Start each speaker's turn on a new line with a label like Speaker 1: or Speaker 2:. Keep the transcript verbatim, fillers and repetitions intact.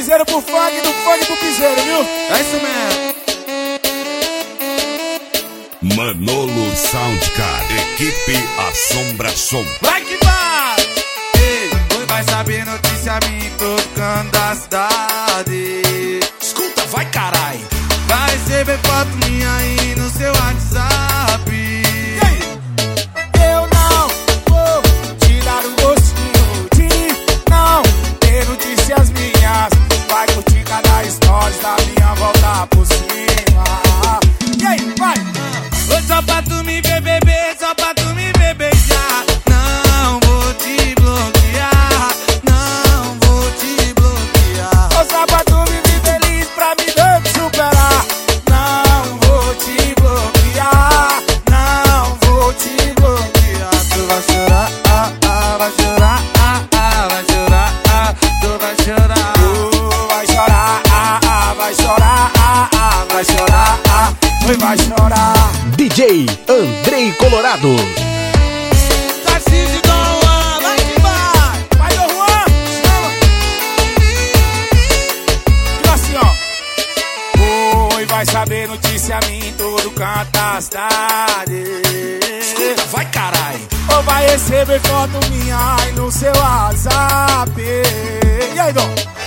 Speaker 1: piseiro pro funk, do funk pro piseiro, viu?
Speaker 2: É isso mesmo.
Speaker 3: Manolo Soundcard, equipe Assombração.
Speaker 2: Vai que vai! Ei, oi, vai saber notícia minha em todo canto da cidade.
Speaker 3: Escuta, vai carai!
Speaker 2: Vai receber foto minha aí no seu WhatsApp.
Speaker 1: E aí? Eu não vou te dar um gostinho de não ter notícias minhas. Vai curtir cada stories da minha volta por cima. E aí, vai!
Speaker 2: Oi, só pra tu me ver beber, só pra tu me ver beijar. Não vou te bloquear, não vou te bloquear.
Speaker 1: Ô, só pra tu me ver feliz, pra me ver me superar. Não vou te bloquear, não vou te bloquear.
Speaker 2: Tu vai chorar, ah, ah, vai chorar, ah, ah, vai chorar, ah, tu vai chorar.
Speaker 1: Tu vai chorar, ah, ah, vai chorar, ah, ah, vai chorar, ah, oi, vai chorar.
Speaker 4: D J Andrei Colorado.
Speaker 2: Tarcísio e Dom Juan, vai que vai!
Speaker 1: Vai, Dom Juan, chama. Diga assim, ó. Oi, vai saber notícia minha em todo canto da cidade.
Speaker 3: Escuta, vai carai!
Speaker 1: Ou vai receber foto minha aí no seu WhatsApp. E aí, Dom?